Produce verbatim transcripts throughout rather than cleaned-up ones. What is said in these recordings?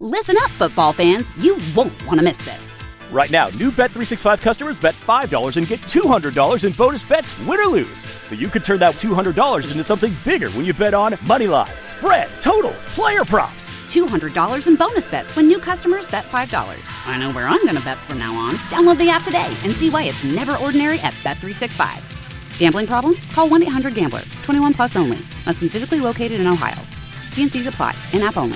Listen up, football fans. You won't want to miss this. Right now, new Bet three sixty-five customers bet five dollars and get two hundred dollars in bonus bets, win or lose. So you could turn that two hundred dollars into something bigger when you bet on money line, spread, totals, player props. two hundred dollars in bonus bets when new customers bet five dollars. I know where I'm going to bet from now on. Download the app today and see why it's never ordinary at Bet three sixty-five. Gambling problem? Call one eight hundred gambler. twenty-one plus only. Must be physically located in Ohio. T and C's apply. In-app only.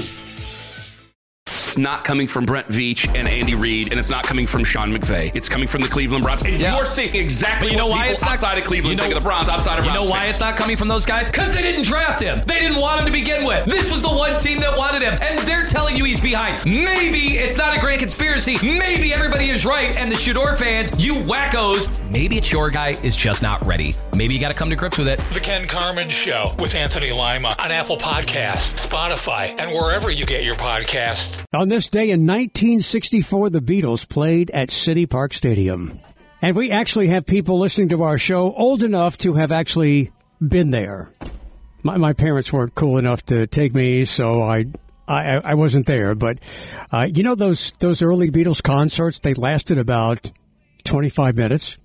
It's not coming from Brent Veach and Andy Reid, and it's not coming from Sean McVay. It's coming from the Cleveland Browns. And yeah. you're seeing exactly you know what why people it's not, outside of Cleveland you know, think of the Browns, outside of You Browns know why fans. it's not coming from those guys? Because they didn't draft him. They didn't want him to begin with. This was the one team that wanted him, and they're telling you he's behind. Maybe it's not a grand conspiracy. Maybe everybody is right, and the Shador fans, you wackos, maybe it's your guy is just not ready. Maybe you got to come to grips with it. The Ken Carman Show with Anthony Lima on Apple Podcasts, Spotify, and wherever you get your podcasts. On this day in nineteen sixty-four, the Beatles played at City Park Stadium. And we actually have people listening to our show old enough to have actually been there. My, my parents weren't cool enough to take me, so I I, I wasn't there. But, uh, you know, those, those early Beatles concerts, they lasted about twenty-five minutes.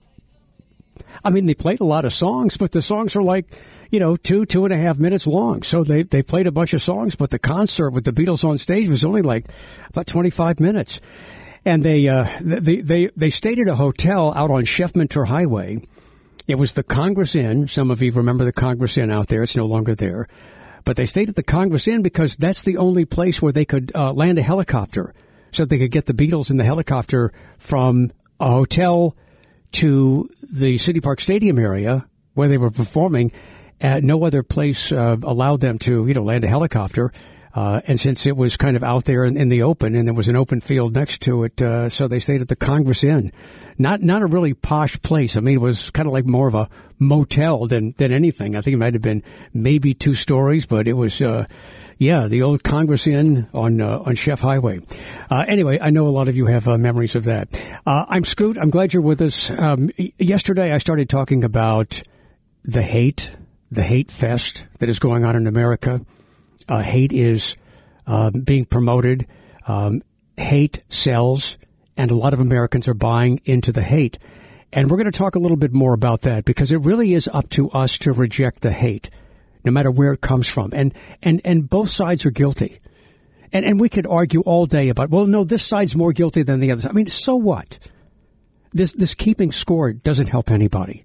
I mean, they played a lot of songs, but the songs are like, you know, two, two and a half minutes long. So they, they played a bunch of songs, but the concert with the Beatles on stage was only like about twenty-five minutes. And they, uh, they, they, they stayed at a hotel out on Chef Mentor Highway. It was the Congress Inn. Some of you remember the Congress Inn out there. It's no longer there. But they stayed at the Congress Inn because that's the only place where they could uh, land a helicopter. So they could get the Beatles in the helicopter from a hotel to the City Park Stadium area where they were performing. Uh, no other place uh, allowed them to, you know, land a helicopter. Uh, and since it was kind of out there in, in the open and there was an open field next to it, uh, so they stayed at the Congress Inn. Not not a really posh place. I mean, it was kind of like more of a motel than, than anything. I think it might have been maybe two stories, but it was, uh, yeah, the old Congress Inn on uh, on Chef Highway. Uh, anyway, I know a lot of you have uh, memories of that. Uh, I'm Scoot. I'm glad you're with us. Um, yesterday, I started talking about the hate, the hate fest that is going on in America. Uh, hate is uh, being promoted. Um, hate sells, and a lot of Americans are buying into the hate. And we're going to talk a little bit more about that because it really is up to us to reject the hate, no matter where it comes from. And and, and both sides are guilty. And and we could argue all day about, well, no, this side's more guilty than the other side. I mean, so what? This this keeping score doesn't help anybody.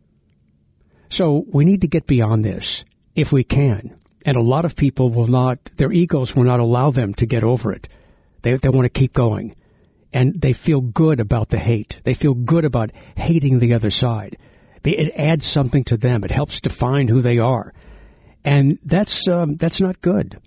So we need to get beyond this if we can. And a lot of people will not, their egos will not allow them to get over it. They they want to keep going. And they feel good about the hate. They feel good about hating the other side. It adds something to them. It helps define who they are. And that's um, that's not good.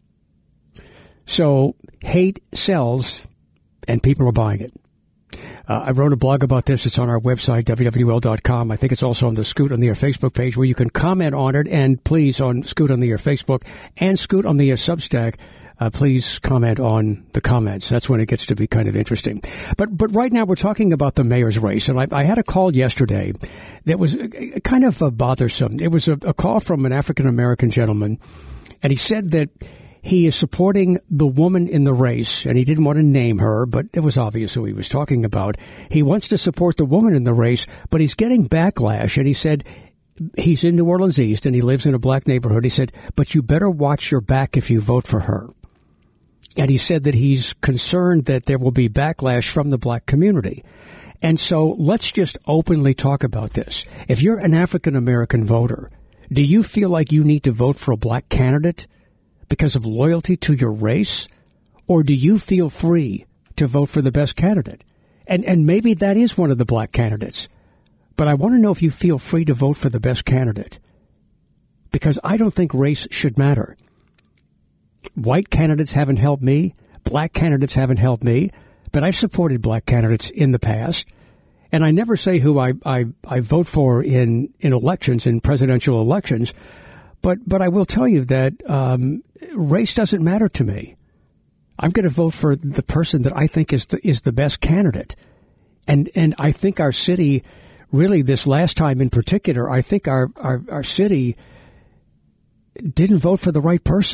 So hate sells, and people are buying it. Uh, I wrote a blog about this. It's on our website, W W L dot com. I think it's also on the Scoot on the Air Facebook page where you can comment on it. And please, on Scoot on the Air Facebook and Scoot on the Air Substack, uh, please comment on the comments. That's when it gets to be kind of interesting. But but right now we're talking about the mayor's race. And I, I had a call yesterday that was kind of uh, bothersome. It was a, a call from an African-American gentleman. And he said that he is supporting the woman in the race, and he didn't want to name her, but it was obvious who he was talking about. He wants to support the woman in the race, but he's getting backlash, and he said he's in New Orleans East, and he lives in a black neighborhood. He said, but you better watch your back if you vote for her. And he said that he's concerned that there will be backlash from the black community. And so let's just openly talk about this. If you're an African-American voter, do you feel like you need to vote for a black candidate because of loyalty to your race? Or do you feel free to vote for the best candidate? And and maybe that is one of the black candidates. But I want to know if you feel free to vote for the best candidate. Because I don't think race should matter. White candidates haven't helped me. Black candidates haven't helped me. But I've supported black candidates in the past. And I never say who I, I, I vote for in, in elections, in presidential elections. But but I will tell you that um, race doesn't matter to me. I'm going to vote for the person that I think is the, is the best candidate. And and I think our city, really this last time in particular, I think our, our, our city didn't vote for the right person.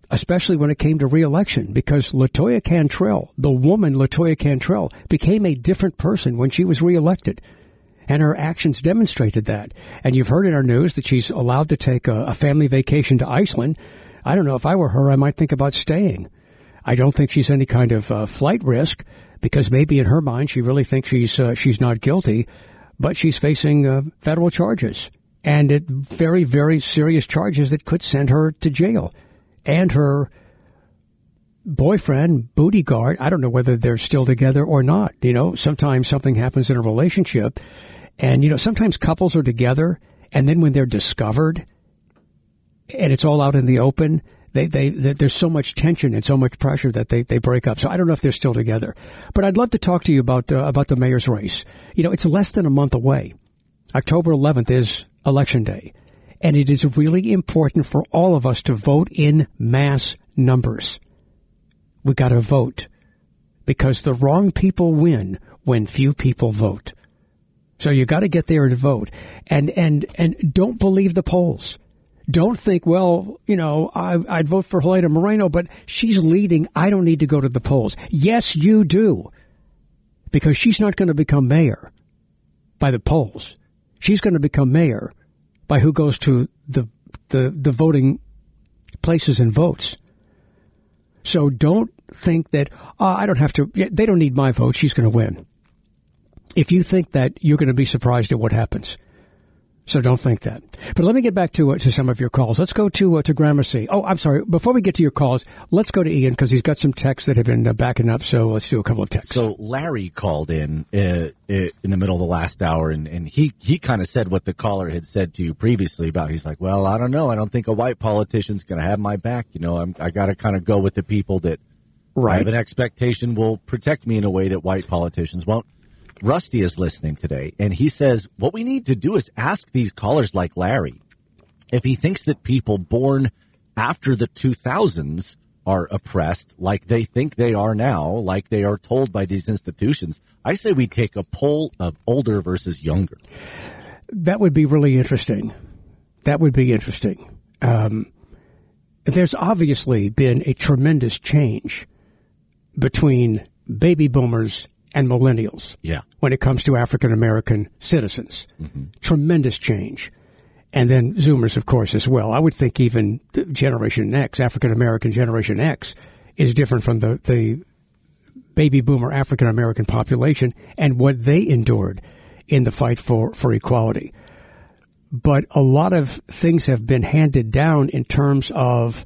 especially when it came to re-election, because LaToya Cantrell, the woman LaToya Cantrell, became a different person when she was re-elected. And her actions demonstrated that. And you've heard in our news that she's allowed to take a, a family vacation to Iceland. I don't know, if I were her, I might think about staying. I don't think she's any kind of uh, flight risk, because maybe in her mind she really thinks she's uh, she's not guilty, but she's facing uh, federal charges. And it, very, very serious charges that could send her to jail. And her boyfriend, booty guard, I don't know whether they're still together or not. You know, sometimes something happens in a relationship. And, you know, sometimes couples are together, and then when they're discovered and it's all out in the open, they, they, they there's so much tension and so much pressure that they, they break up. So I don't know if they're still together. But I'd love to talk to you about uh, about the mayor's race. You know, it's less than a month away. October eleventh is Election Day. And it is really important for all of us to vote in mass numbers. We got to vote, because the wrong people win when few people vote. So you got to get there and vote. And and and don't believe the polls. Don't think, well, you know, I, I'd vote for Helena Moreno, but she's leading. I don't need to go to the polls. Yes, you do, because she's not going to become mayor by the polls. She's going to become mayor by who goes to the the, the voting places and votes. So don't think that, oh, I don't have to, they don't need my vote, she's going to win. If you think that, you're going to be surprised at what happens. So don't think that. But let me get back to uh, to some of your calls. Let's go to uh, to Gramercy. Oh, I'm sorry. Before we get to your calls, let's go to Ian, because he's got some texts that have been uh, backing up. So let's do a couple of texts. So Larry called in uh, in the middle of the last hour, and, and he, he kind of said what the caller had said to you previously about, he's like, well, I don't know. I don't think a white politician's going to have my back. You know, I'm, I got to kind of go with the people that right. I have an expectation will protect me in a way that white politicians won't. Rusty is listening today, and he says what we need to do is ask these callers like Larry if he thinks that people born after the two thousands are oppressed like they think they are now, like they are told by these institutions. I say we take a poll of older versus younger. That would be really interesting. That would be interesting. Um, there's obviously been a tremendous change between baby boomers and millennials. Yeah. When it comes to African American citizens. Mm-hmm. Tremendous change. And then Zoomers, of course, as well. I would think even Generation X, African American Generation X, is different from the, the baby boomer African American population and what they endured in the fight for, for equality. But a lot of things have been handed down in terms of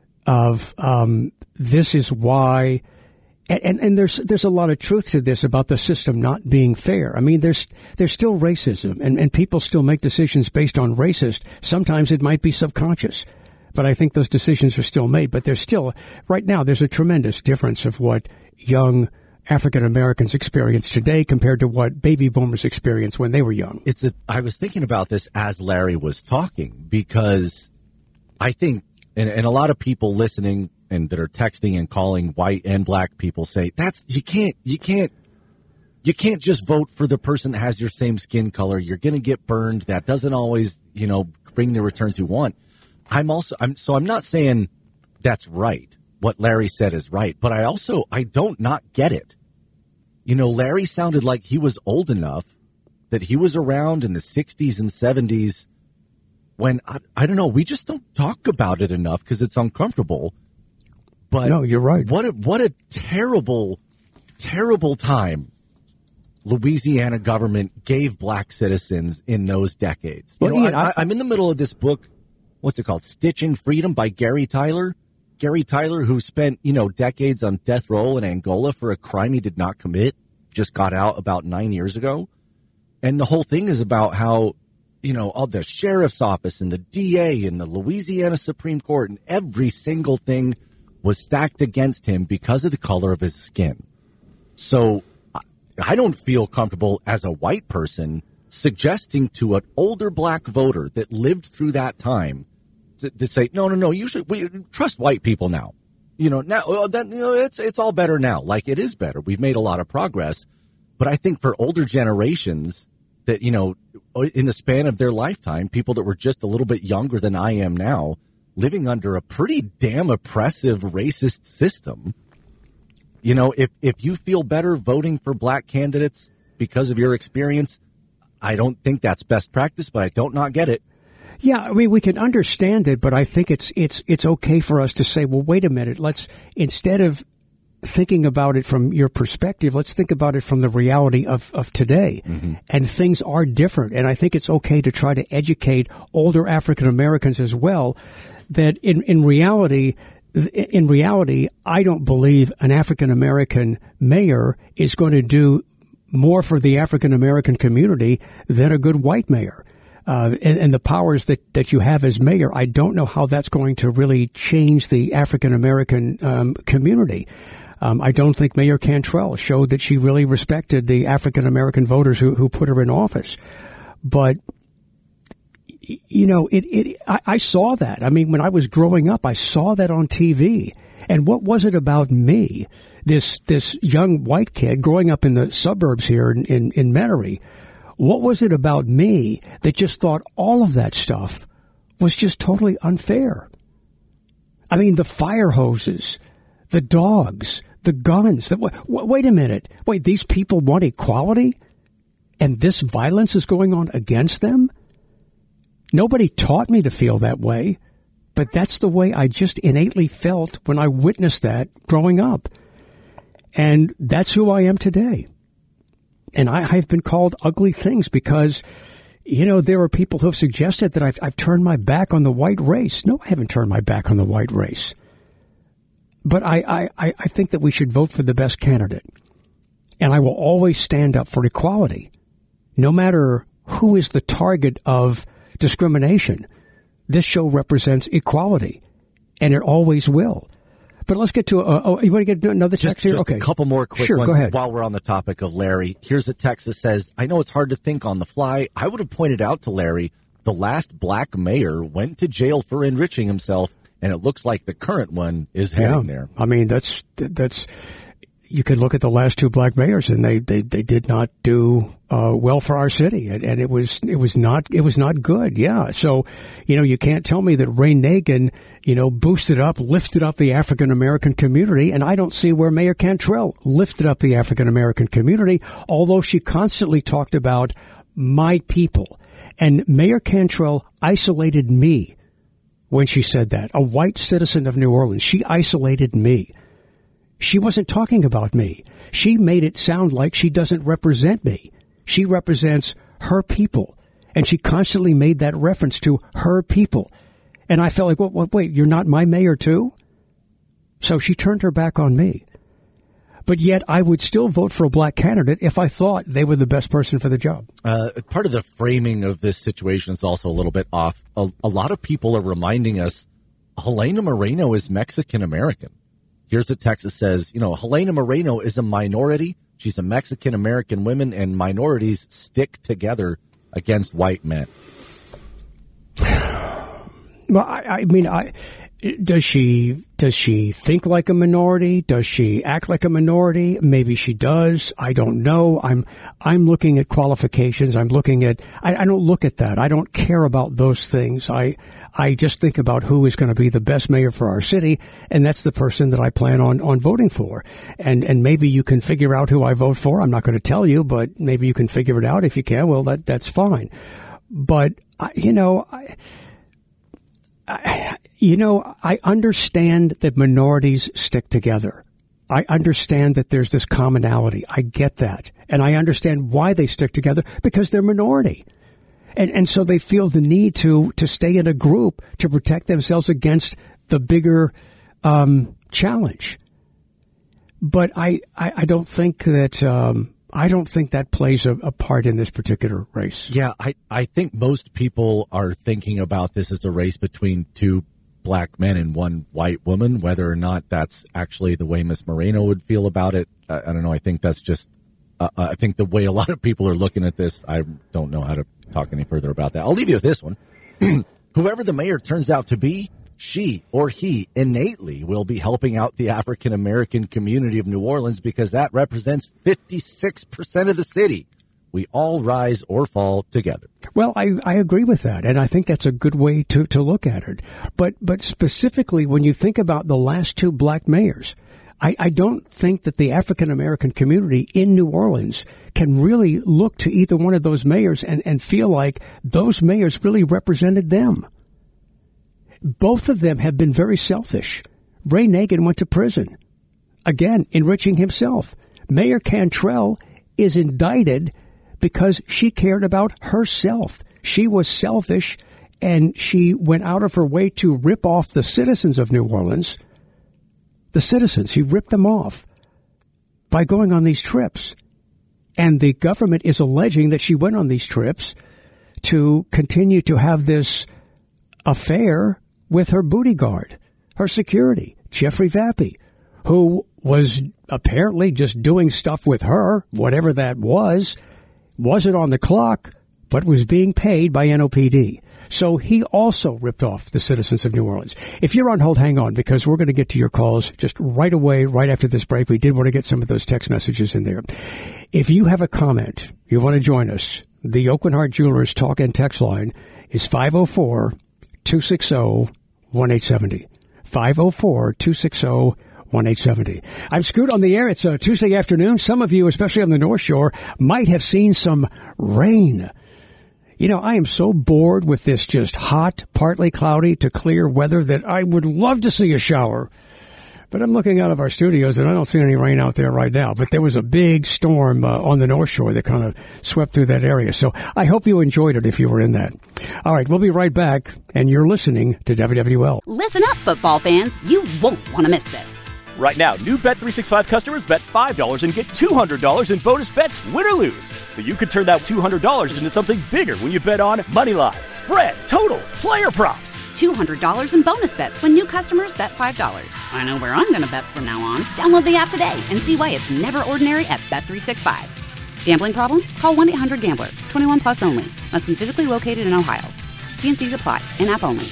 of um, this is why. And, and, and there's there's a lot of truth to this about the system not being fair. I mean, there's there's still racism, and, and people still make decisions based on racist. Sometimes it might be subconscious, but I think those decisions are still made. But there's still, right now, there's a tremendous difference of what young African Americans experience today compared to what baby boomers experienced when they were young. It's a, I was thinking about this as Larry was talking, because I think, and, and a lot of people listening and that are texting and calling white and black people say that's you can't you can't you can't just vote for the person that has your same skin color. You're going to get burned. That doesn't always, you know, bring the returns you want. I'm also I'm so I'm not saying that's right. What Larry said is right, but I also I don't not get it. You know, Larry sounded like he was old enough that he was around in the sixties and seventies when I, I don't know, we just don't talk about it enough because it's uncomfortable. But no, you're right. What a, what a terrible, terrible time Louisiana government gave black citizens in those decades. You well, know, Ian, I, I, I'm in the middle of this book. What's it called? Stitching Freedom by Gary Tyler. Gary Tyler, who spent, you know, decades on death row in Angola for a crime he did not commit, just got out about nine years ago. And the whole thing is about how, you know, all the sheriff's office and the D A and the Louisiana Supreme Court and every single thing was stacked against him because of the color of his skin. So I don't feel comfortable as a white person suggesting to an older black voter that lived through that time to, to say, no, no, no, you should we, trust white people now. You know, now that, you know, it's it's all better now. Like, it is better. We've made a lot of progress. But I think for older generations that, you know, in the span of their lifetime, people that were just a little bit younger than I am now, living under a pretty damn oppressive, racist system. You know, if, if you feel better voting for black candidates because of your experience, I don't think that's best practice, but I don't not get it. Yeah, I mean, we can understand it, but I think it's it's it's okay for us to say, well, wait a minute, let's, instead of thinking about it from your perspective, let's think about it from the reality of, of today. Mm-hmm. And things are different. And I think it's okay to try to educate older African Americans as well that in, in reality, in reality, I don't believe an African American mayor is going to do more for the African American community than a good white mayor. Uh, and, and the powers that, that you have as mayor, I don't know how that's going to really change the African American um, community. Um, I don't think Mayor Cantrell showed that she really respected the African American voters who, who put her in office. But, you know, it, it, I, I saw that. I mean, when I was growing up, I saw that on T V. And what was it about me, this, this young white kid growing up in the suburbs here in, in, in Metairie? What was it about me that just thought all of that stuff was just totally unfair? I mean, the fire hoses, the dogs, the guns. The, w- wait a minute. Wait, these people want equality? And this violence is going on against them? Nobody taught me to feel that way, but that's the way I just innately felt when I witnessed that growing up. And that's who I am today. And I have been called ugly things because, you know, there are people who have suggested that I've, I've turned my back on the white race. No, I haven't turned my back on the white race. But I, I, I think that we should vote for the best candidate. And I will always stand up for equality, no matter who is the target of discrimination. This show represents equality, and it always will. But let's get to, uh, oh, you want to get another text just, here? Just okay. a couple more quick sure, ones go ahead. While we're on the topic of Larry. Here's a text that says, I know it's hard to think on the fly. I would have pointed out to Larry, the last black mayor went to jail for enriching himself, and it looks like the current one is heading yeah. there. I mean, that's, that's, you could look at the last two black mayors, and they, they, they did not do uh, well for our city, and, and it was it was not it was not good. Yeah, so you know you can't tell me that Ray Nagin you know boosted up, lifted up the African American community, and I don't see where Mayor Cantrell lifted up the African American community, although she constantly talked about my people, and Mayor Cantrell isolated me when she said that. A white citizen of New Orleans, she isolated me. She wasn't talking about me. She made it sound like she doesn't represent me. She represents her people. And she constantly made that reference to her people. And I felt like, well, wait, you're not my mayor too? So she turned her back on me. But yet I would still vote for a black candidate if I thought they were the best person for the job. Uh, part of the framing of this situation is also a little bit off. A, a lot of people are reminding us Helena Moreno is Mexican-American. Here's a text that says, you know, Helena Moreno is a minority. She's a Mexican-American woman, and minorities stick together against white men. Well, I, I mean, I, does she does she think like a minority? Does she act like a minority? Maybe she does. I don't know. I'm I'm looking at qualifications. I'm looking at. I, I don't look at that. I don't care about those things. I I just think about who is going to be the best mayor for our city, and that's the person that I plan on on voting for. And and maybe you can figure out who I vote for. I'm not going to tell you, but maybe you can figure it out. If you can, well, that that's fine. But I, you know. I, I, you know, I understand that minorities stick together. I understand that there's this commonality. I get that. And I understand why they stick together, because they're minority. And and so they feel the need to to stay in a group to protect themselves against the bigger um, challenge. But I, I, I don't think that um, I don't think that plays a, a part in this particular race. Yeah, I, I think most people are thinking about this as a race between two black men and one white woman. Whether or not that's actually the way Miss Moreno would feel about it, I, I don't know. I think that's just, uh, I think the way a lot of people are looking at this, I don't know how to talk any further about that. I'll leave you with this one. Whoever the mayor turns out to be, she or he innately will be helping out the African-American community of New Orleans, because that represents fifty-six percent of the city. We all rise or fall together. Well, I, I agree with that, and I think that's a good way to, to look at it. But but specifically, when you think about the last two black mayors, I, I don't think that the African-American community in New Orleans can really look to either one of those mayors and, and feel like those mayors really represented them. Both of them have been very selfish. Ray Nagin went to prison, again, enriching himself. Mayor Cantrell is indicted because she cared about herself. She was selfish, and she went out of her way to rip off the citizens of New Orleans. The citizens, she ripped them off by going on these trips. And the government is alleging that she went on these trips to continue to have this affair with her booty guard, her security, Jeffrey Vappy, who was apparently just doing stuff with her, whatever that was, wasn't on the clock, but was being paid by N O P D. So he also ripped off the citizens of New Orleans. If you're on hold, hang on, because we're going to get to your calls just right away, right after this break. We did want to get some of those text messages in there. If you have a comment, you want to join us, the Oakland Heart Jewelers talk and text line is five oh four, two six oh, one eight seven oh. five oh four, two six oh, one eight seven oh. I'm Scoot on the air. It's a Tuesday afternoon. Some of you, especially on the North Shore, might have seen some rain. You know, I am so bored with this just hot, partly cloudy to clear weather that I would love to see a shower. But I'm looking out of our studios, and I don't see any rain out there right now. But there was a big storm uh, on the North Shore that kind of swept through that area. So I hope you enjoyed it if you were in that. All right, we'll be right back, and you're listening to W W L. Listen up, football fans. You won't want to miss this. Right now, new Bet three sixty-five customers bet five dollars and get two hundred dollars in bonus bets, win or lose. So you could turn that two hundred dollars into something bigger when you bet on money line, spread, totals, player props. two hundred dollars in bonus bets when new customers bet five dollars. I know where I'm going to bet from now on. Download the app today and see why it's never ordinary at Bet three sixty-five. Gambling problem? Call one eight hundred gambler. twenty-one plus only. Must be physically located in Ohio. T and C's apply. In-app only.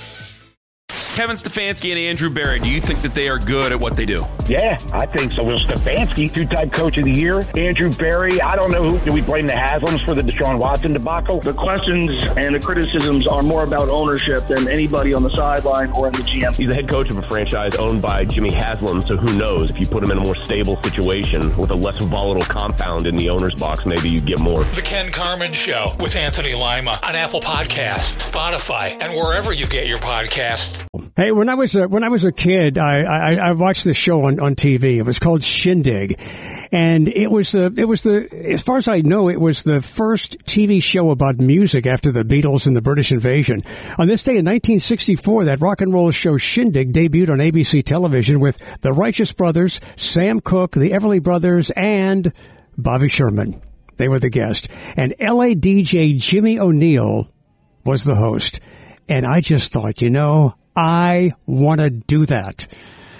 Kevin Stefanski and Andrew Berry, do you think that they are good at what they do? Yeah, I think so. Will Stefanski, two-time coach of the year. Andrew Berry, I don't know who. Do we blame the Haslams for the Deshaun Watson debacle? The questions and the criticisms are more about ownership than anybody on the sideline or in the G M. He's the head coach of a franchise owned by Jimmy Haslam, so who knows? If you put him in a more stable situation with a less volatile compound in the owner's box, maybe you get more. The Ken Carman Show with Anthony Lima on Apple Podcasts, Spotify, and wherever you get your podcasts. Hey, when I was a, when I was a kid, I, I, I watched this show on, on T V. It was called Shindig, and it was the it was the as far as I know, it was the first T V show about music after the Beatles and the British invasion. On this day in nineteen sixty-four, that rock and roll show Shindig debuted on A B C television with the Righteous Brothers, Sam Cooke, the Everly Brothers, and Bobby Sherman. They were the guest, and L A D J Jimmy O'Neill was the host. And I just thought, you know, I want to do that.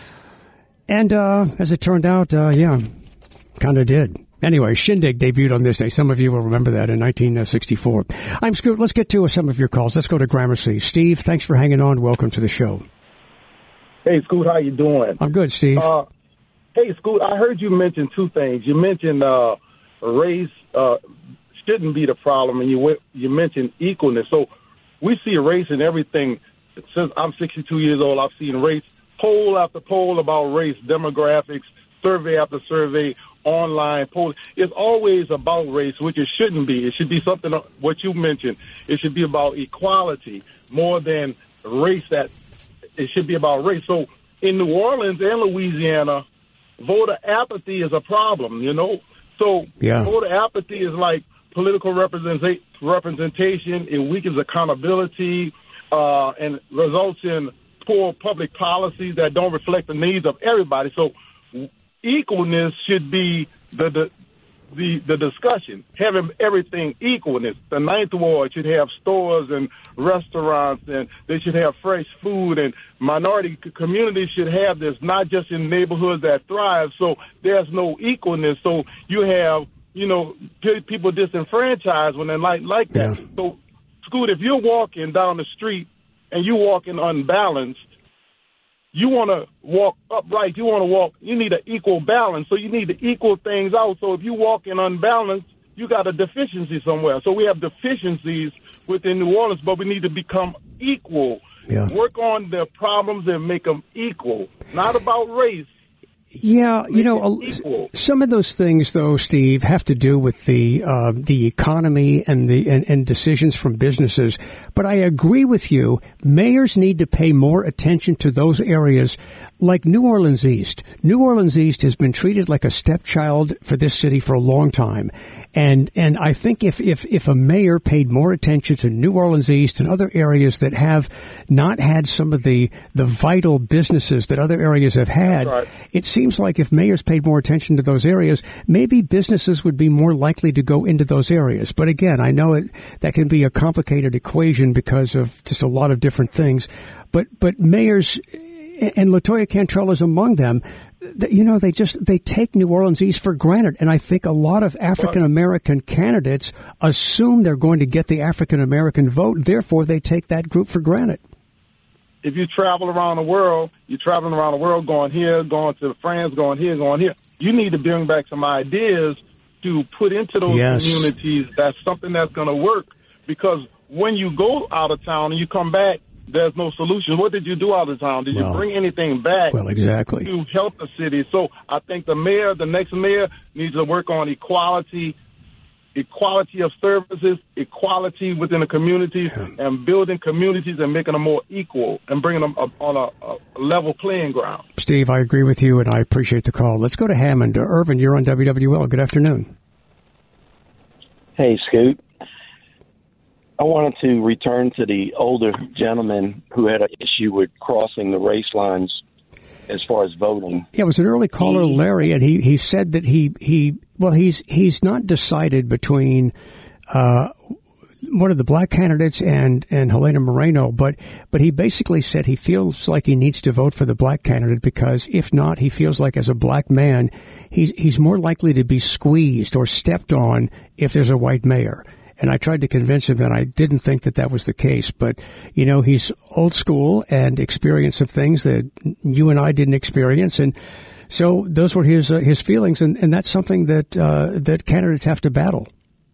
And uh, as it turned out, uh, yeah, kind of did. Anyway, Shindig debuted on this day. Some of you will remember that in nineteen sixty-four. I'm Scoot. Let's get to uh, some of your calls. Let's go to Gramercy. Steve, thanks for hanging on. Welcome to the show. Hey, Scoot, how you doing? I'm good, Steve. Uh, hey, Scoot, I heard you mention two things. You mentioned uh, race uh, shouldn't be the problem, and you went, you mentioned equalness. So we see race in everything. Since I'm sixty-two years old, I've seen race, poll after poll about race, demographics, survey after survey, online polls. It's always about race, which it shouldn't be. It should be something, what you mentioned. It should be about equality more than race. That it should be about race. So in New Orleans and Louisiana, voter apathy is a problem, you know? So yeah. Voter apathy is like political representa- representation. It weakens accountability. Uh, and results in poor public policies that don't reflect the needs of everybody. So equalness should be the the the, the discussion, having everything equalness. The Ninth Ward should have stores and restaurants, and they should have fresh food, and minority communities should have this, not just in neighborhoods that thrive. So there's no equalness. So you have, you know, people disenfranchised when they're like, like that. Yeah. So Scoot, if you're walking down the street and you're walking unbalanced, you want to walk upright. You want to walk, you need an equal balance. So you need to equal things out. So if you're walking unbalanced, you got a deficiency somewhere. So we have deficiencies within New Orleans, but we need to become equal. Yeah. Work on the problems and make them equal. Not about race. Yeah, you know, some of those things, though, Steve, have to do with the uh, the economy and the and, and decisions from businesses. But I agree with you. Mayors need to pay more attention to those areas, like New Orleans East. New Orleans East has been treated like a stepchild for this city for a long time, and and I think if if if a mayor paid more attention to New Orleans East and other areas that have not had some of the the vital businesses that other areas have had, right. It seems like if mayors paid more attention to those areas, maybe businesses would be more likely to go into those areas. But again, I know it, that can be a complicated equation because of just a lot of different things. But but mayors, and LaToya Cantrell is among them, you know, they just they take New Orleans East for granted. And I think a lot of African American candidates assume they're going to get the African American vote. Therefore, they take that group for granted. If you travel around the world, you're traveling around the world, going here, going to France, going here, going here. You need to bring back some ideas to put into those yes. communities. That's something that's going to work. Because when you go out of town and you come back, there's no solution. What did you do out of town? Did well, you bring anything back well, exactly. to help the city? So I think the mayor, the next mayor, needs to work on equality, equality of services, equality within the communities, and building communities and making them more equal and bringing them up on a, a level playing ground. Steve, I agree with you, and I appreciate the call. Let's go to Hammond. Uh, Irvin, you're on W W L. Good afternoon. Hey, Scoot. I wanted to return to the older gentleman who had an issue with crossing the race lines as far as voting. Yeah, it was an early caller, Larry, and he, he said that he, he well, he's he's not decided between uh, one of the black candidates and, and Helena Moreno, but but he basically said he feels like he needs to vote for the black candidate because if not, he feels like as a black man, he's he's more likely to be squeezed or stepped on if there's a white mayor. And I tried to convince him that I didn't think that that was the case. But, you know, he's old school and experienced some things that you and I didn't experience. And so those were his uh, his feelings. And, and that's something that uh, that candidates have to battle.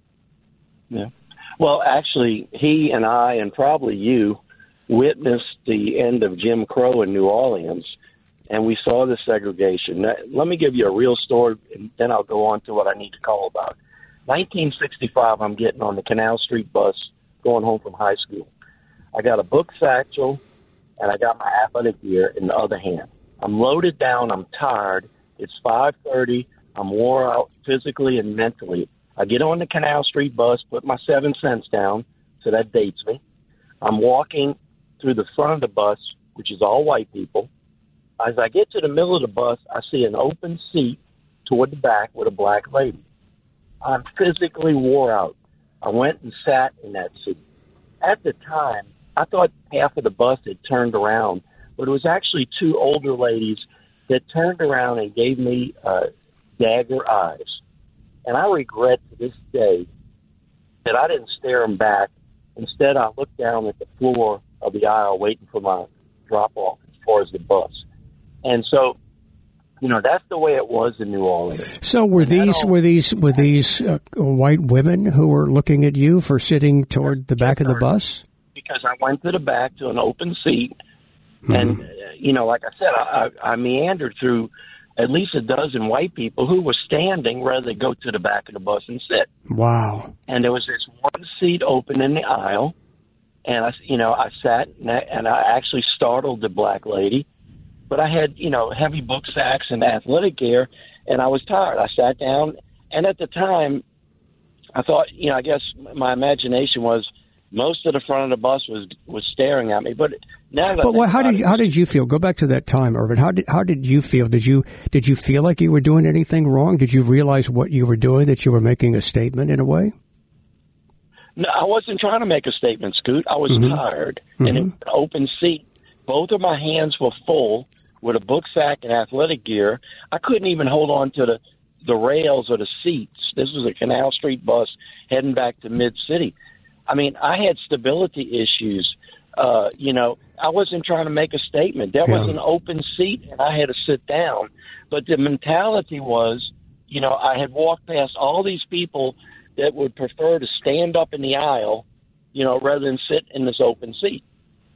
Yeah. Well, actually, he and I and probably you witnessed the end of Jim Crow in New Orleans. And we saw the segregation. Now, let me give you a real story, and then I'll go on to what I need to call about. nineteen sixty-five, I'm getting on the Canal Street bus going home from high school. I got a book satchel, and I got my athletic gear in the other hand. I'm loaded down. I'm tired. It's five thirty. I'm wore out physically and mentally. I get on the Canal Street bus, put my seven cents down, so that dates me. I'm walking through the front of the bus, which is all white people. As I get to the middle of the bus, I see an open seat toward the back with a black lady. I'm physically wore out. I went and sat in that seat. At the time, I thought half of the bus had turned around, but it was actually two older ladies that turned around and gave me uh, dagger eyes. And I regret to this day that I didn't stare them back. Instead, I looked down at the floor of the aisle waiting for my drop-off as far as the bus. And so, you know, that's the way it was in New Orleans. So were these were these were these uh, white women who were looking at you for sitting toward the back of the bus? Because I went to the back to an open seat, mm-hmm. and uh, you know, like I said, I, I meandered through at least a dozen white people who were standing rather than go to the back of the bus and sit. Wow! And there was this one seat open in the aisle, and I, you know, I sat and I, and I actually startled the black lady. But I had, you know, heavy book sacks and athletic gear, and I was tired. I sat down, and at the time, I thought, you know, I guess my imagination was most of the front of the bus was was staring at me. But now, that but what, how did you, how did you feel? Go back to that time, Irvin. How did how did you feel? Did you did you feel like you were doing anything wrong? Did you realize what you were doing? That you were making a statement in a way? No, I wasn't trying to make a statement, Scoot. I was mm-hmm. tired, mm-hmm. and in an open seat. Both of my hands were full with a book sack and athletic gear. I couldn't even hold on to the, the rails or the seats. This was a Canal Street bus heading back to Mid-City. I mean, I had stability issues. Uh, you know, I wasn't trying to make a statement. There yeah. was an open seat, and I had to sit down. But the mentality was, you know, I had walked past all these people that would prefer to stand up in the aisle, you know, rather than sit in this open seat.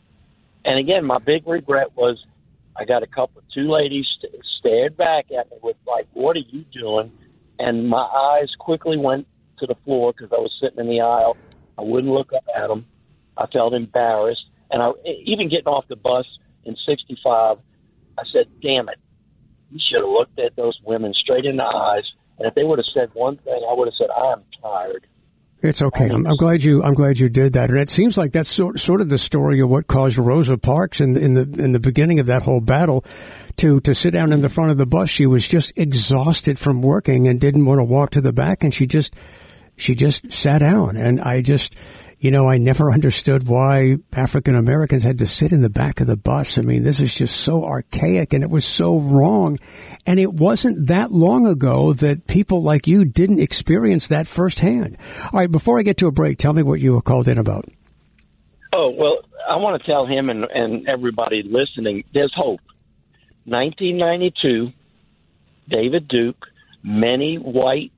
And again, my big regret was I got a couple, two ladies st- stared back at me with like, "What are you doing?" And my eyes quickly went to the floor because I was sitting in the aisle. I wouldn't look up at them. I felt embarrassed. And I, even getting off the bus in sixty-five, I said, "Damn it. You should have looked at those women straight in the eyes. And if they would have said one thing, I would have said, I'm tired." It's okay. I'm, I'm glad you. I'm glad you did that, and it seems like that's sort, sort of the story of what caused Rosa Parks in, in the in the beginning of that whole battle to to sit down in the front of the bus. She was just exhausted from working and didn't want to walk to the back, and she just she just sat down. And I just, you know, I never understood why African Americans had to sit in the back of the bus. I mean, this is just so archaic, and it was so wrong. And it wasn't that long ago that people like you didn't experience that firsthand. All right, before I get to a break, tell me what you were called in about. Oh, well, I want to tell him and, and everybody listening, there's hope. nineteen ninety-two, David Duke, many white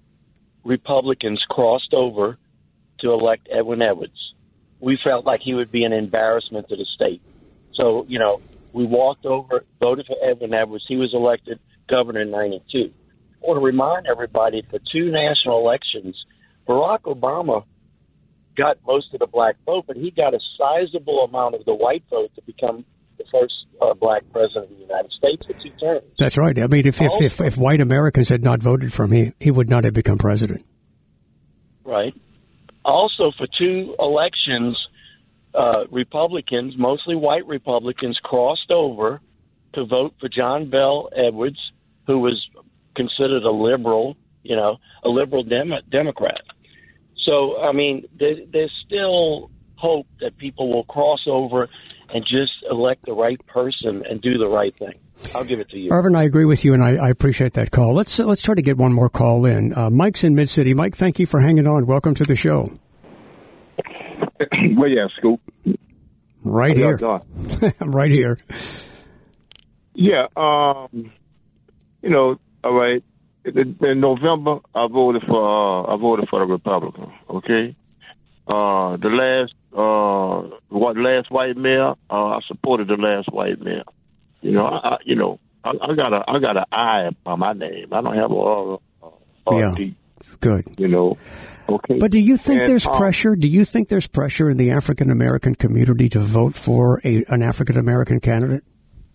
Republicans crossed over to elect Edwin Edwards. We felt like he would be an embarrassment to the state. So, you know, we walked over, voted for Edwin Edwards. He was elected governor in ninety-two. I want to remind everybody, for two national elections, Barack Obama got most of the black vote, but he got a sizable amount of the white vote to become the first uh, black president of the United States for two terms. That's right. I mean, if if, if, if white Americans had not voted for him, he, he would not have become president. Right. Also, for two elections, uh, Republicans, mostly white Republicans, crossed over to vote for John Bell Edwards, who was considered a liberal, you know, a liberal Dem- Democrat. So, I mean, there, there's still hope that people will cross over and just elect the right person and do the right thing. I'll give it to you. Irvin, I agree with you, and I, I appreciate that call. Let's uh, let's try to get one more call in. Uh, Mike's in Mid-City. Mike, thank you for hanging on. Welcome to the show. Well, yeah, Scoop. Right here. I'm right here. Yeah, um, you know, all right. In, in November, I voted for uh, I voted for the Republican. Okay, uh, the last uh, what last white mayor, uh, I supported the last white mayor. You know, I, you know, I, I got a I got an I on my name. I don't have a R. Uh, yeah, D, good. You know, okay. But do you think and, there's um, pressure? Do you think there's pressure in the African American community to vote for a an African American candidate?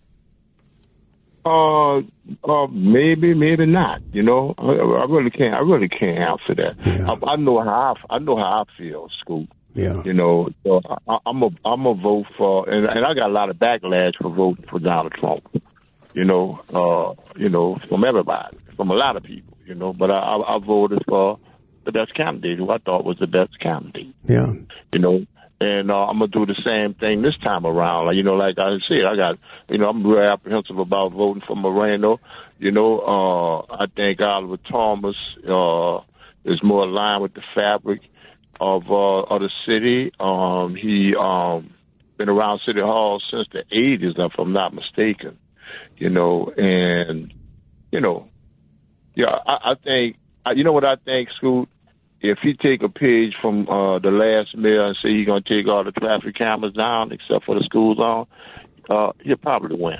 Uh, uh, maybe, maybe not. You know, I, I really can't. I really can't answer that. Yeah. I, I know how I, I know how I feel, Scoop. Yeah. You know, so I, I'm a I'm a vote for, and, and I got a lot of backlash for voting for Donald Trump. You know, uh, you know, from everybody, from a lot of people. You know, but I, I, I voted for the best candidate, who I thought was the best candidate. Yeah. You know. And uh, I'm going to do the same thing this time around. Like, you know, like I said, I got, you know, I'm very apprehensive about voting for Moreno. You know, uh, I think Oliver Thomas uh, is more aligned with the fabric of uh, of the city. Um, he um, been around City Hall since the eighties, if I'm not mistaken. You know, and, you know, yeah, I, I think, you know what I think, Scoot? If he take a page from uh, the last mayor and say he's going to take all the traffic cameras down except for the school zone, uh, he'll probably win.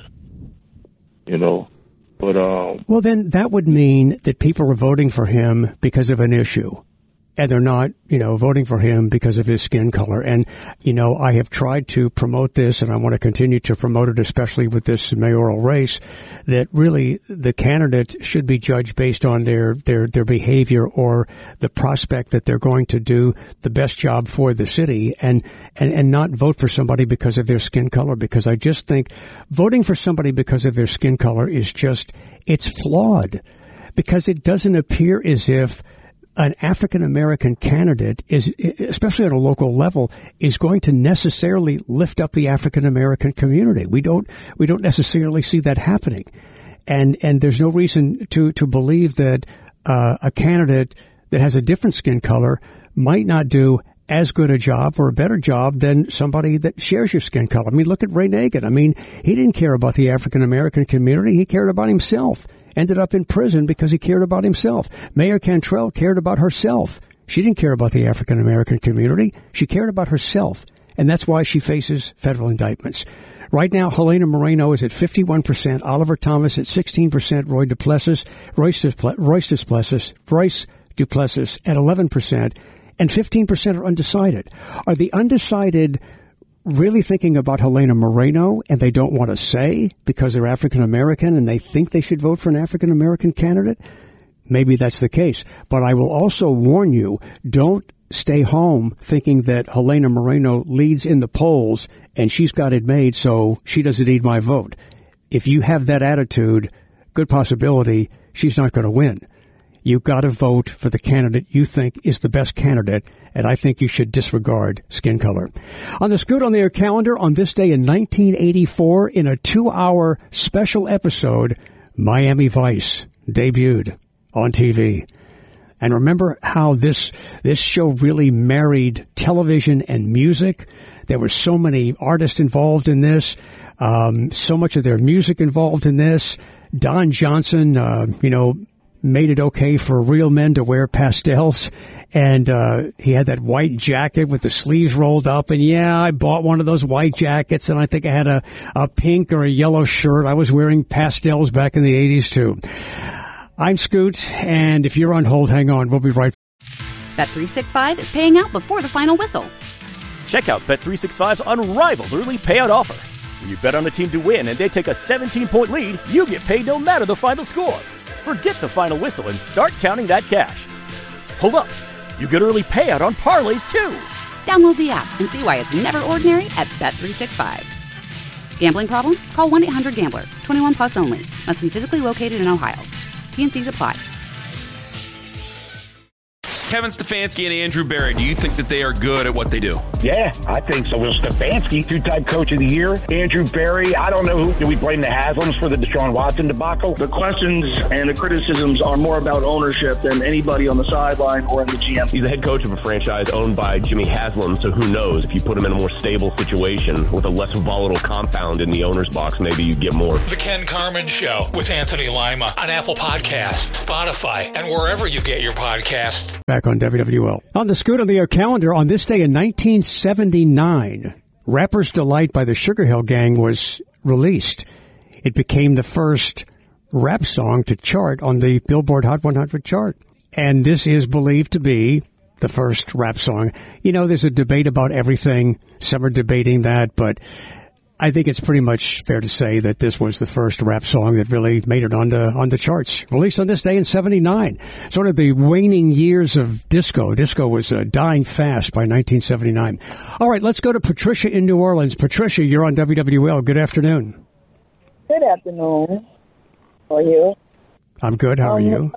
You know, but um, well, then that would mean that people are voting for him because of an issue. And they're not, you know, voting for him because of his skin color. And, you know, I have tried to promote this, and I want to continue to promote it, especially with this mayoral race, that really the candidate should be judged based on their, their, their behavior or the prospect that they're going to do the best job for the city, and, and, and not vote for somebody because of their skin color. Because I just think voting for somebody because of their skin color is just, it's flawed, because it doesn't appear as if an African-American candidate is, especially at a local level, is going to necessarily lift up the African-American community. We don't, we don't necessarily see that happening. And, and there's no reason to, to believe that, uh, a candidate that has a different skin color might not do as good a job or a better job than somebody that shares your skin color. I mean, look at Ray Nagin. I mean, he didn't care about the African-American community. He cared about himself. Ended up in prison because he cared about himself. Mayor Cantrell cared about herself. She didn't care about the African-American community. She cared about herself, and that's why she faces federal indictments. Right now, Helena Moreno is at fifty-one percent, Oliver Thomas at sixteen percent, Roy Duplessis, Royce Duplessis, Royce Duplessis, Royce Duplessis at eleven percent, and fifteen percent are undecided. Are the undecided really thinking about Helena Moreno and they don't want to say because they're African-American and they think they should vote for an African-American candidate? Maybe that's the case. But I will also warn you, don't stay home thinking that Helena Moreno leads in the polls and she's got it made, so she doesn't need my vote. If you have that attitude, good possibility she's not going to win. You've got to vote for the candidate you think is the best candidate, and I think you should disregard skin color. On the Scoot on the Air calendar, on this day in nineteen eighty-four, in a two-hour special episode, Miami Vice debuted on T V. And remember how this this show really married television and music? There were so many artists involved in this, um, so much of their music involved in this. Don Johnson, uh, you know, made it okay for real men to wear pastels. And uh, he had that white jacket with the sleeves rolled up. And, yeah, I bought one of those white jackets, and I think I had a, a pink or a yellow shirt. I was wearing pastels back in the eighties, too. I'm Scoot, and if you're on hold, hang on. We'll be right back. Bet three sixty-five is paying out before the final whistle. Check out Bet three sixty-five's unrivaled early payout offer. When you bet on a team to win and they take a seventeen-point lead, you get paid no matter the final score. Forget the final whistle and start counting that cash. Hold up. You get early payout on parlays, too. Download the app and see why it's never ordinary at Bet three sixty-five. Gambling problem? Call one eight hundred gambler. twenty-one plus only. Must be physically located in Ohio. T and Cs apply. Kevin Stefanski and Andrew Berry, do you think that they are good at what they do? Yeah, I think so. Will Stefanski, two-time coach of the year. Andrew Berry, I don't know who. Do we blame the Haslams for the Deshaun Watson debacle? The questions and the criticisms are more about ownership than anybody on the sideline or in the G M. He's the head coach of a franchise owned by Jimmy Haslam, so who knows? If you put him in a more stable situation with a less volatile compound in the owner's box, maybe you get more. The Ken Carman Show with Anthony Lima on Apple Podcasts, Spotify, and wherever you get your podcasts. Back on W W L. On the Scoot on the Air calendar, on this day in nineteen seventy-nine, Rapper's Delight by the Sugar Hill Gang was released. It became the first rap song to chart on the Billboard Hot one hundred chart. And this is believed to be the first rap song. You know, there's a debate about everything. Some are debating that, but I think it's pretty much fair to say that this was the first rap song that really made it on the, on the charts. Released on this day in seventy-nine. Sort of the waning years of disco. Disco was uh, dying fast by nineteen seventy-nine. All right, let's go to Patricia in New Orleans. Patricia, you're on W W L. Good afternoon. Good afternoon. How are you? I'm good. How are um, you?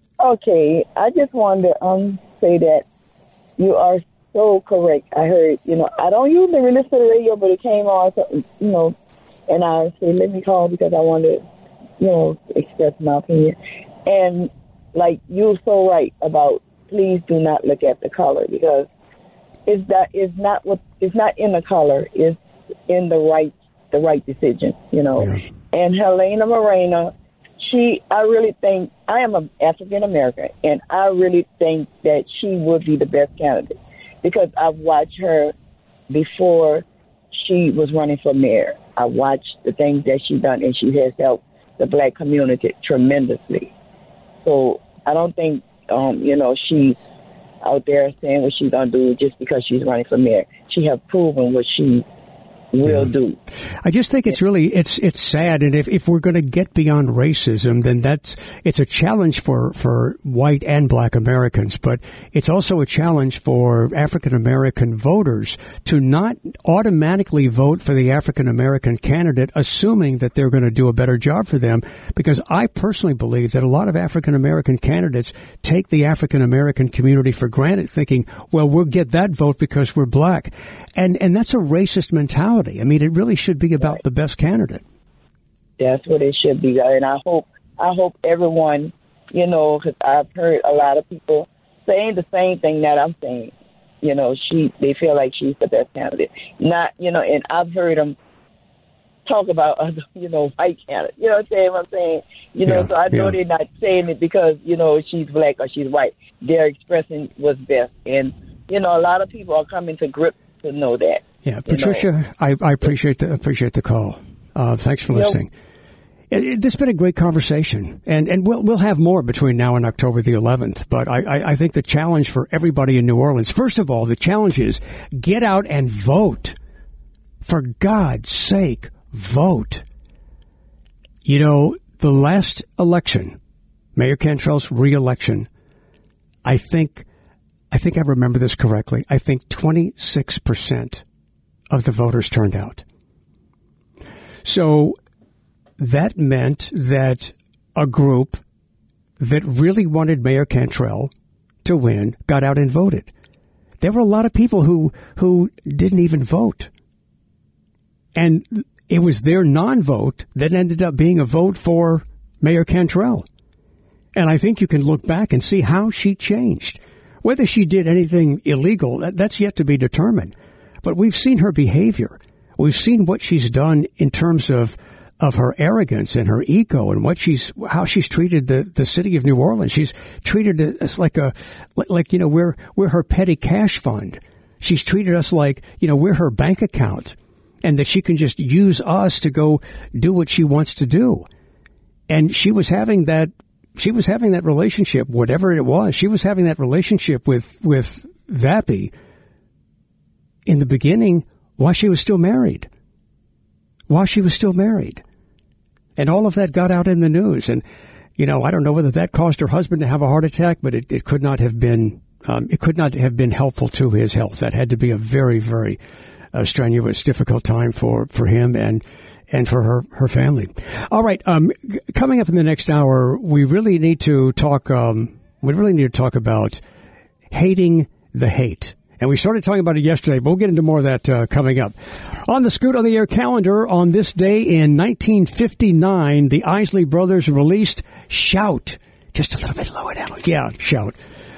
Okay, I just wanted to um, say that you are so correct. I heard, you know, I don't usually listen to the radio, but it came on, you know, and I said, let me call because I wanted to, you know, express my opinion. And, like, you're so right about please do not look at the color because it's that it's not what it's not in the color, it's in the right the right decision, you know. Yeah. And Helena Moreno, she, I really think, I am an African American, and I really think that she would be the best candidate. Because I've watched her before she was running for mayor. I watched the things that she's done, and she has helped the black community tremendously. So I don't think, um, you know, she's out there saying what she's going to do just because she's running for mayor. She has proven what she will yeah. do. I just think it's really, it's it's sad. And if, if we're going to get beyond racism, then that's, it's a challenge for, for white and black Americans. But it's also a challenge for African American voters to not automatically vote for the African American candidate, assuming that they're going to do a better job for them. Because I personally believe that a lot of African American candidates take the African American community for granted, thinking, well, we'll get that vote because we're black. And, and that's a racist mentality. I mean, it really should be about the best candidate. That's what it should be, and I hope I hope everyone, you know, because I've heard a lot of people saying the same thing that I'm saying. You know, she they feel like she's the best candidate. Not, you know, and I've heard them talk about, uh, you know, white candidates. You know what I'm saying? What I'm saying? You know, Yeah, so I know yeah. they're not saying it because, you know, she's black or she's white. They're expressing what's best. And, you know, a lot of people are coming to grips to know that. Yeah, Patricia, know. I, I appreciate the appreciate the call. Uh, thanks for You know, listening. It, it, this has been a great conversation, and and we'll we'll have more between now and October the eleventh. But I, I, I think the challenge for everybody in New Orleans, first of all, the challenge is get out and vote. For God's sake, vote. You know, the last election, Mayor Cantrell's re-election, I think, I think I remember this correctly. I think twenty-six percent of the voters turned out. So that meant that a group that really wanted Mayor Cantrell to win got out and voted. There were a lot of people who, who didn't even vote. And it was their non-vote that ended up being a vote for Mayor Cantrell. And I think you can look back and see how she changed. Whether she did anything illegal, that, that's yet to be determined. But we've seen her behavior. We've seen what she's done in terms of of her arrogance and her ego and what she's how she's treated the, the city of New Orleans. She's treated it as like a like you know we're we're her petty cash fund. She's treated us like you know we're her bank account, and that she can just use us to go do what she wants to do. And she was having that she was having that relationship, whatever it was. She was having that relationship with with Vappy in the beginning while she was still married. While she was still married. And all of that got out in the news. And, you know, I don't know whether that caused her husband to have a heart attack, but it, it could not have been, um, it could not have been helpful to his health. That had to be a very, very uh, strenuous, difficult time for, for him and, and for her, her family. All right. Um, g- coming up in the next hour, we really need to talk, um, we really need to talk about hating the hate. And we started talking about it yesterday, but we'll get into more of that uh, coming up. On the Scoot on the Air calendar, on this day in nineteen fifty-nine, the Isley Brothers released Shout. Just a little bit lower down. Yeah, Shout.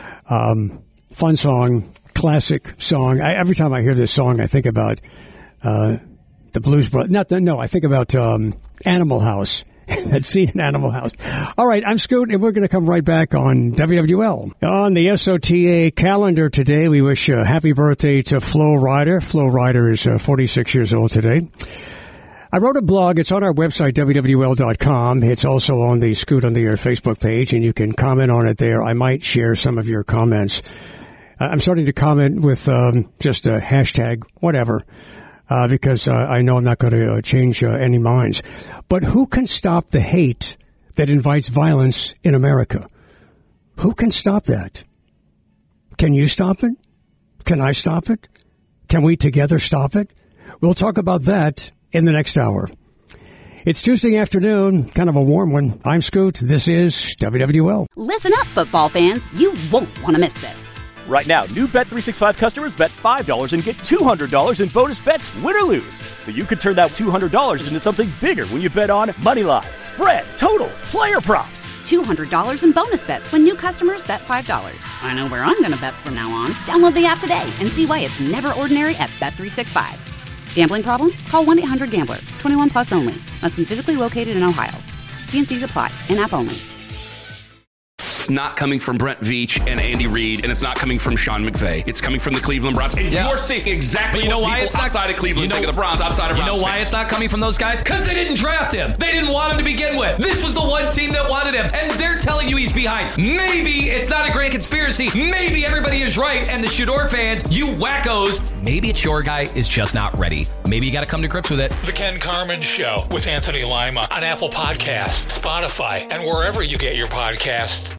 Um, fun song, classic song. I, every time I hear this song, I think about uh, the Blues Brothers. Not the, no, I think about um, Animal House. That scene in Animal House. All right, I'm Scoot, and we're going to come right back on W W L. On the S O T A calendar today, we wish a happy birthday to Flo Rida. Flo Rida is uh, forty-six years old today. I wrote a blog. It's on our website, W W L dot com. It's also on the Scoot on the Air Facebook page, and you can comment on it there. I might share some of your comments. I'm starting to comment with um, just a hashtag, whatever. Uh, because uh, I know I'm not going to uh, change uh, any minds. But who can stop the hate that invites violence in America? Who can stop that? Can you stop it? Can I stop it? Can we together stop it? We'll talk about that in the next hour. It's Tuesday afternoon, kind of a warm one. I'm Scoot. This is W W L. Listen up, football fans. You won't want to miss this. Right now, new Bet three sixty-five customers bet five dollars and get two hundred dollars in bonus bets, win or lose. So you could turn that two hundred dollars into something bigger when you bet on money line, spread, totals, player props. two hundred dollars in bonus bets when new customers bet five dollars. I know where I'm going to bet from now on. Download the app today and see why it's never ordinary at Bet three sixty-five. Gambling problem? Call one eight hundred gambler. twenty-one plus only. Must be physically located in Ohio. T and C's apply. In-app only. It's not coming from Brent Veach and Andy Reid, and it's not coming from Sean McVay. It's coming from the Cleveland Browns. And Yeah. you're seeing exactly But you know what why people it's not- outside of Cleveland you know- think of the Browns, outside of You Browns know why fans. it's not coming from those guys? Because they didn't draft him. They didn't want him to begin with. This was the one team that wanted him, and they're telling you he's behind. Maybe it's not a grand conspiracy. Maybe everybody is right, and the Shador fans, you wackos, maybe it's your guy is just not ready. Maybe you got to come to grips with it. The Ken Carman Show with Anthony Lima on Apple Podcasts, Spotify, and wherever you get your podcasts.